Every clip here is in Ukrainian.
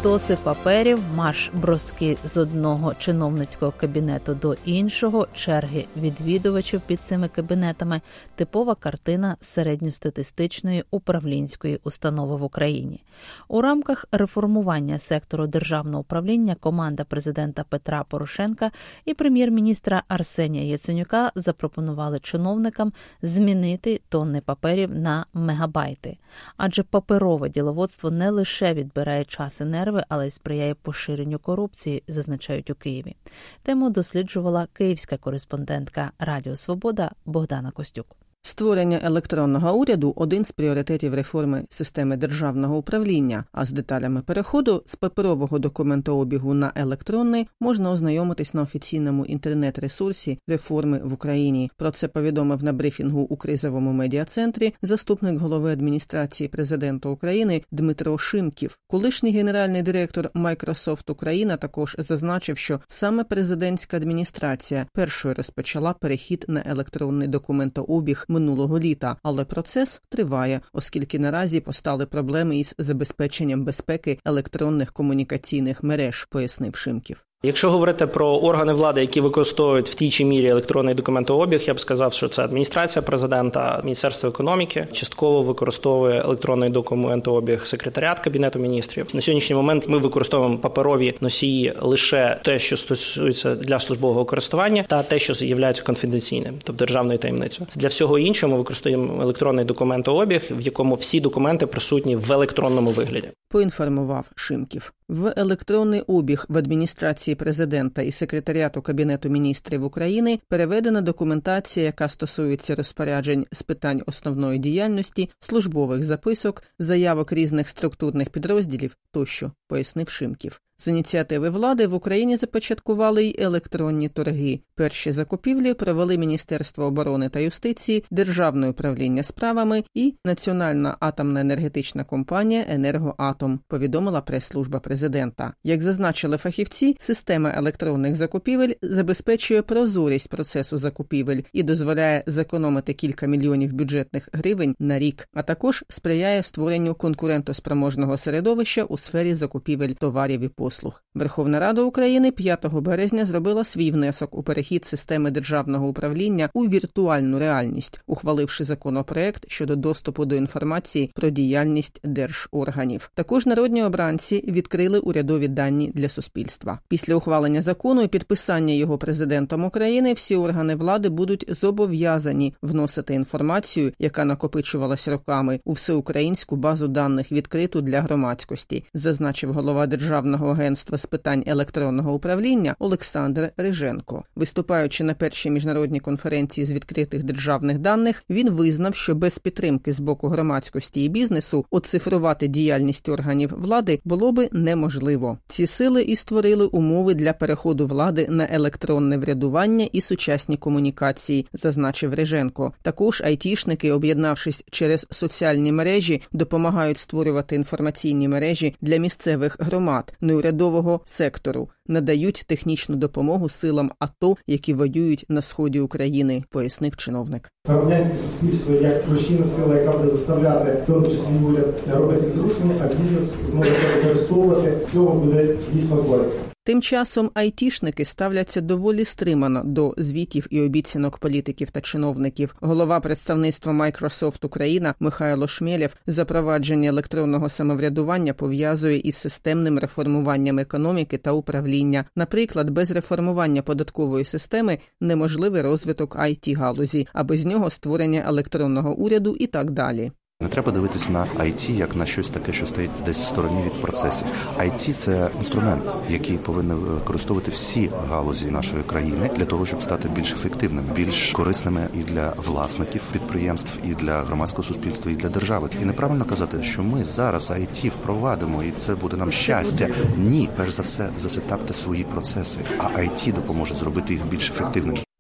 стоси паперів, марш-броски з одного чиновницького кабінету до іншого, черги відвідувачів під цими кабінетами – типова картина середньостатистичної управлінської установи в Україні. У рамках реформування сектору державного управління команда президента Петра Порошенка і прем'єр-міністра Арсенія Яценюка запропонували чиновникам змінити тонни паперів на мегабайти. Адже паперове діловодство не лише відбирає час і нерви, але й сприяє поширенню корупції, зазначають у Києві. Тему досліджувала київська кореспондентка Радіо Свобода Богдана Костюк. Створення електронного уряду – один з пріоритетів реформи системи державного управління, а з деталями переходу з паперового документообігу на електронний можна ознайомитись на офіційному інтернет-ресурсі реформи в Україні. Про це повідомив на брифінгу у кризовому медіа-центрі заступник голови адміністрації президента України Дмитро Шимків. Колишній генеральний директор Microsoft Україна також зазначив, що саме президентська адміністрація першою розпочала перехід на електронний документообіг минулого літа, але процес триває, оскільки наразі постали проблеми із забезпеченням безпеки електронних комунікаційних мереж, пояснив Шимків. Якщо говорити про органи влади, які використовують в тій чи мірі електронний документообіг, я б сказав, що це адміністрація президента, Міністерство економіки, частково використовує електронний документообіг секретаріат Кабінету міністрів. На сьогоднішній момент ми використовуємо паперові носії лише те, що стосується для службового користування, та те, що є конфіденційним, тобто державною таємницею. Для всього іншого ми використовуємо електронний документообіг, в якому всі документи присутні в електронному вигляді. Поінформував Шимків. В електронний обіг в адміністрації президента і секретаріату Кабінету міністрів України переведена документація, яка стосується розпоряджень з питань основної діяльності, службових записок, заявок різних структурних підрозділів тощо, пояснив Шимків. З ініціативи влади в Україні започаткували й електронні торги. Перші закупівлі провели Міністерство оборони та юстиції, Державне управління справами і Національна атомна енергетична компанія «Енергоатом», повідомила прес-служба президента. Як зазначили фахівці, система електронних закупівель забезпечує прозорість процесу закупівель і дозволяє зекономити кілька мільйонів бюджетних гривень на рік, а також сприяє створенню конкурентоспроможного середовища у сфері закупівель товарів і послуг. Верховна Рада України 5 березня зробила свій внесок у перехід системи державного управління у віртуальну реальність, ухваливши законопроект щодо доступу до інформації про діяльність держорганів. Також народні обранці відкрили урядові дані для суспільства. Після ухвалення закону і підписання його президентом України всі органи влади будуть зобов'язані вносити інформацію, яка накопичувалась роками, у всеукраїнську базу даних відкриту для громадськості, зазначив голова Державного агентства з питань електронного управління Олександр Риженко. Виступаючи на першій міжнародній конференції з відкритих державних даних, він визнав, що без підтримки з боку громадськості і бізнесу оцифрувати діяльність органів влади було би неможливо. Ці сили і створили умови для переходу влади на електронне врядування і сучасні комунікації, зазначив Риженко. Також айтішники, об'єднавшись через соціальні мережі, допомагають створювати інформаційні мережі для місцевих громад, неурядового сектору, надають технічну допомогу силам АТО, які воюють на сході України, пояснив чиновник. Громадянське суспільство як рушійна сила, яка буде заставляти, в тому числі уряд, робити зрушення, а бізнес зможе це використовувати, цього буде дійсно корисно. Тим часом айтішники ставляться доволі стримано до звітів і обіцянок політиків та чиновників. Голова представництва Microsoft Україна Михайло Шмєлєв запровадження електронного самоврядування пов'язує із системним реформуванням економіки та управління. Наприклад, без реформування податкової системи неможливий розвиток IT-галузі, а без нього створення електронного уряду і так далі. Не треба дивитись на IT як на щось таке, що стоїть десь в стороні від процесів. IT – це інструмент, який повинні використовувати всі галузі нашої країни для того, щоб стати більш ефективними, більш корисними і для власників підприємств, і для громадського суспільства, і для держави. І неправильно казати, що ми зараз IT впровадимо, і це буде нам щастя. Ні, перш за все, засетапте свої процеси, а IT допоможе зробити їх більш ефективними.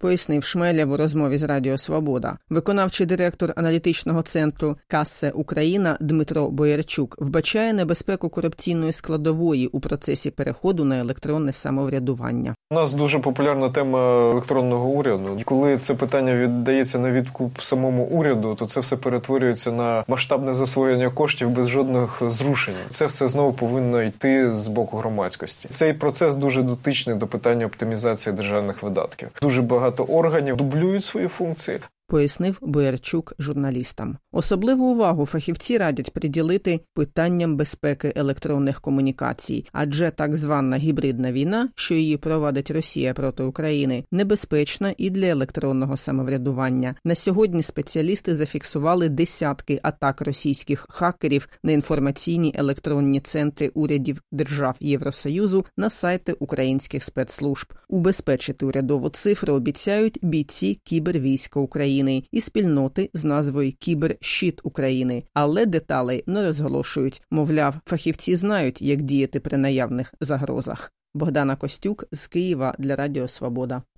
пояснив Шмелєв у розмові з Радіо Свобода. Виконавчий директор аналітичного центру «Кассе Україна» Дмитро Боярчук вбачає небезпеку корупційної складової у процесі переходу на електронне самоврядування. У нас дуже популярна тема електронного уряду. І коли це питання віддається на відкуп самому уряду, то це все перетворюється на масштабне засвоєння коштів без жодних зрушень. Це все знову повинно йти з боку громадськості. Цей процес дуже дотичний до питання оптимізації державних видатків. Дуже багато органів дублюють свої функції, пояснив Боярчук журналістам. Особливу увагу фахівці радять приділити питанням безпеки електронних комунікацій, адже так звана гібридна війна, що її провадить Росія проти України, небезпечна і для електронного самоврядування. На сьогодні спеціалісти зафіксували десятки атак російських хакерів на інформаційні електронні центри урядів держав Євросоюзу на сайти українських спецслужб. Убезпечити урядову цифру обіцяють бійці кібервійська України і спільноти з назвою «Кіберщит України», але деталей не розголошують. Мовляв, фахівці знають, як діяти при наявних загрозах. Богдана Костюк з Києва для Радіо Свобода.